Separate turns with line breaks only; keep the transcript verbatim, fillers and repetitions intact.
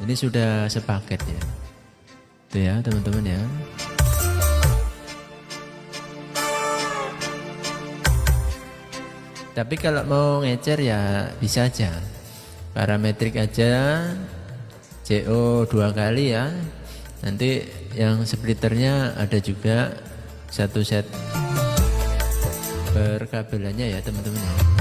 Ini sudah sepaket ya. Itu ya teman-teman ya. Tapi kalau mau ngecer ya bisa aja. Parametrik aja, C O dua kali ya. Nanti yang splitternya ada juga satu set per kabelannya ya teman-teman.